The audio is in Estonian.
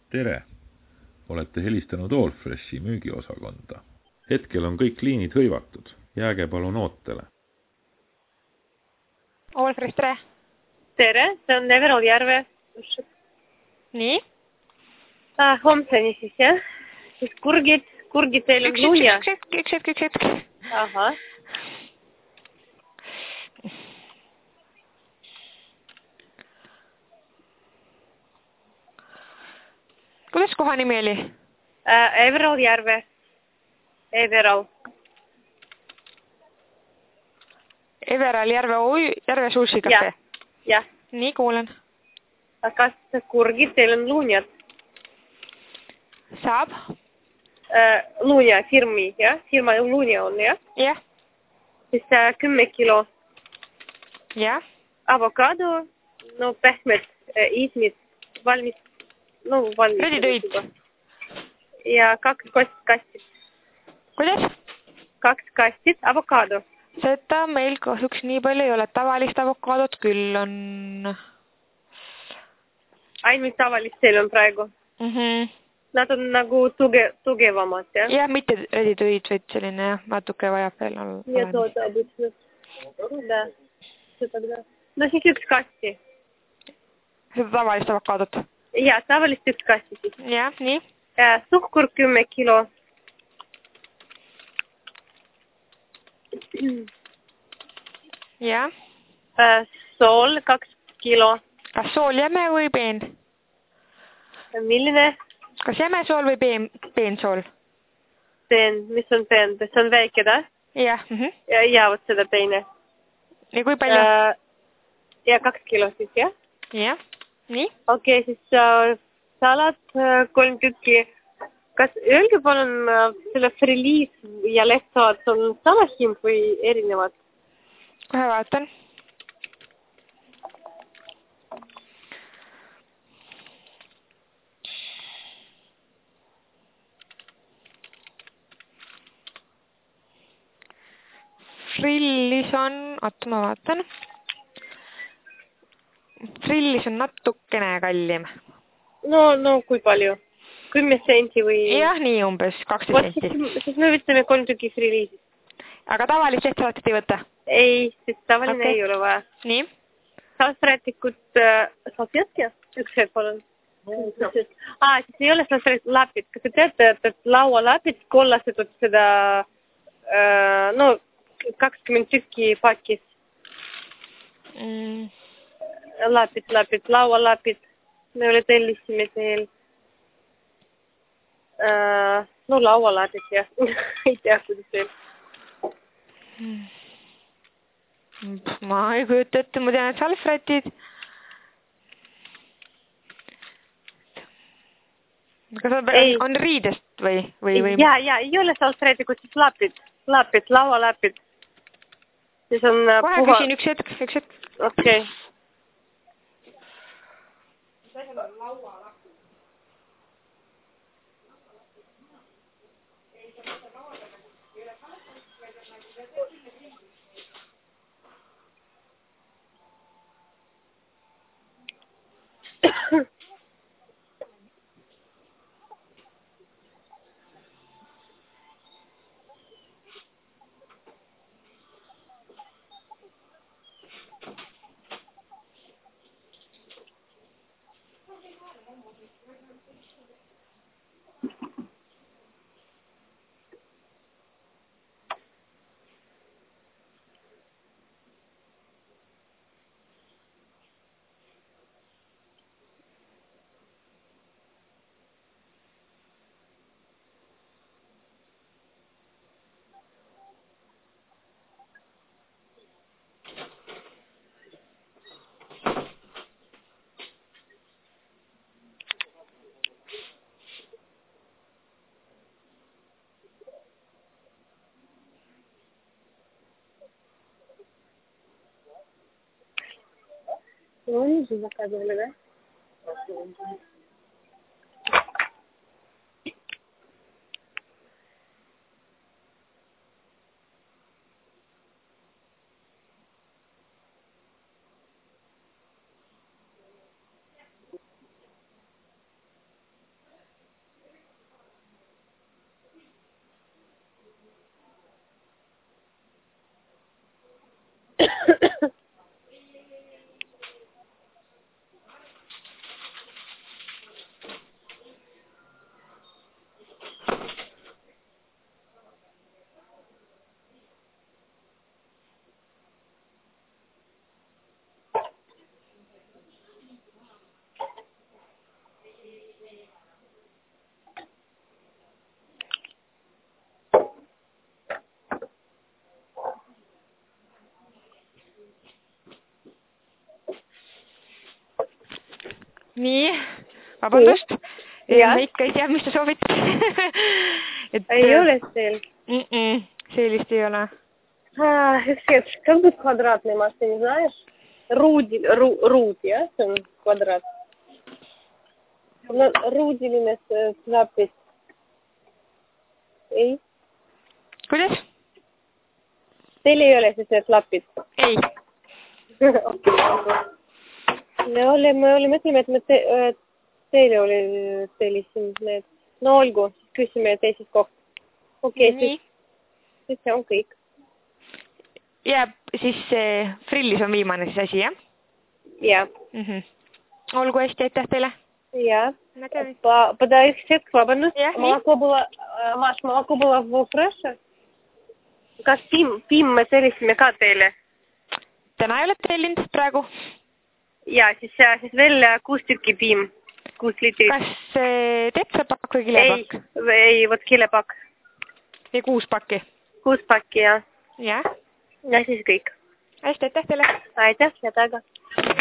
Tere! Olete helistanud Allfreshi müügiosakonda. Hetkel on kõik liinid hõivatud. Jääge palun ootele. Allfresh, tere! Tere, see on Everal Järve. Nii? Homseni siis, jah? Siis kurgid teil on luunja. Üks hetk. Ahah. Kuidas koha nimi oli? Everal Järve. Everal Järve sushi cafe. Jah. Nii, kuulen. Kas kurgid teil on luunjad? Saab? Luunja firmi, jah? Firma luunja on, jah? Jah. Siis 10 kilo. Jah. Avokado, no pehmed ismid, valmis. Ready to eat. Ja 2 kastit. Kuidas? 2 kastit avokado. Seda meil kahjuks nii palju ei ole. Tavalist avokaadot küll on. Ainult tavalist teil on praegu. Nad on nagu tugevamad, jah? Jah, mitte ready to eat, vaid selline natuke vajab veel olla. Нет, вот обычно. Да. Что тогда? No siis 1 kasti. Seda tavalist avokaadot? Ja, tavalist 1 kasti siis. Jah, nii? Suhkur 10 kilo. Jah. Sool 2 kilo. Kas sool jäme või peen? Milline? Kas jäme sool või peen sool? Peen, mis on peen? See on väike, da? Jah. Ja, vot seda teine. Ja kui palju? Ja 2 kilo siis, jah? Jah, nii? Okei, siis salat 3 tükki. Kas öelge palun selle friliis ja lehtsalat on sama hind või erinevad? Kohe vaatan. Frillis on, oota ma vaatan. Frillis on natukene kallim. No kui palju? 10 senti või? Jah, nii umbes 12 senti. Siis me võtame 3 tükki friliisist. Aga tavalist lehtsalatit ei võta? Ei, siis tavaline ei ole vaja. Nii? Salsrätikut, salsjatke? Üks hetk palun. Siis ei ole salsrätipid. Kas te teate, et laualapid kollased seda 20 tükki pakis? Lapid, laualapid. Me oli tellisime teil. Laualapid, jah. Ei tea, kuidas teil. Ma ei kujuta ette, ma tean, et salsrätid. Kas on riidest või? Ja, ei ole salsrätikut, siis lapid, laualapid. Siis on kohe küsin üks hetk. Okei. Они же заказывали, да? Nii, vabandust. Ja. Ma ikka ei tea, mis sa soovid. Ei ole teil? Sellist ei ole. Как будет квадратный маш, ты не знаешь? Руд, ja? See on kvadraat. Ruudiline klapid. Ei? Kuidas? Teil ei ole siis need klapid? Ei. Me mõtleme, et teile oli sellised need. No olgu, küsime teises kohta. Okei, siis see on kõik. Jääb siis frillis on viimane siis asi, jah? Jah. Olgu hästi, aitäh teile. Jah. Подай üks hetk, vabandust. Молоко было в фреше? Kas piim me tellisime ka teile? Täna ei ole tellinud praegu? Ja, siis veel 6 tükki piim. 6 liitrit. Kas tepsapakk või kilepakk? Ei, vot kilepakk. Ja 6 pakki? 6 pakki, jah. Jah. Ja siis kõik. Hästi, aitäh teile. Aitäh, ja taga.